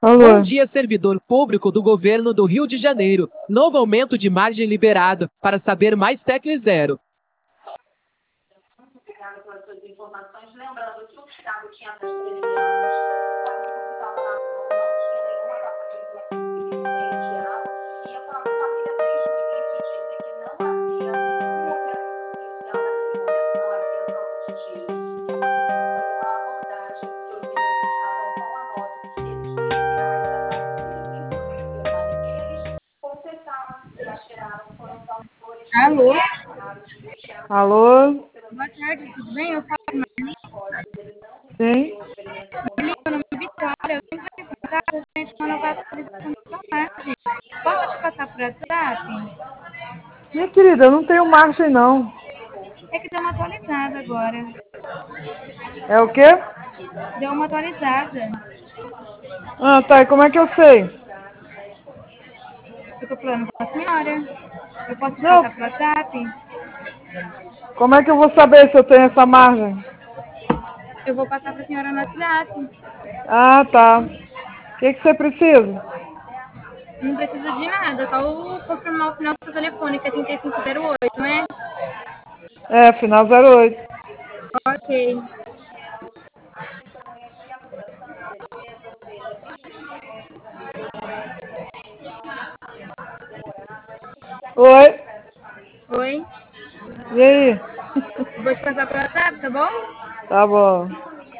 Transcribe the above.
Bom Alô? dia, servidor público do governo do Rio de Janeiro. Novo aumento de margem liberado. Para saber mais, tecle 0. Obrigada pelas suas informações. Lembrando que o Thiago tinha 13 anos, estava na não tinha nenhuma paciente e a própria família, desde o início, disse que não havia nenhuma operação policial naquele momento, não havia troca de tiros. E foi uma abordagem que os meninos estavam com a nota que eles policiais da polícia, eles confessaram que atiraram foram valores Alô? Alô? Boa tarde, tudo bem? Eu falo Marli. Quem? Marli, meu nome é Vitória. Eu tenho que perguntar referente a uma nova atualização da sua margem. Posso te passar por WhatsApp? Minha querida, eu não tenho margem, não. É que deu uma atualizada agora. É o quê? Deu uma atualizada. Ah, tá. E como é que eu sei? Eu tô falando com a senhora. Eu posso te Não, passar por WhatsApp? como é que eu vou saber se eu tenho essa margem? Eu vou passar pra senhora no WhatsApp. Ah, tá. O que você precisa? Não precisa de nada, só confirmar o final do seu telefone, que é 3508, não é? É, final 08. Ok. Oi? Oi? E aí? Eu vou te passar por WhatsApp, tá bom? Tá bom.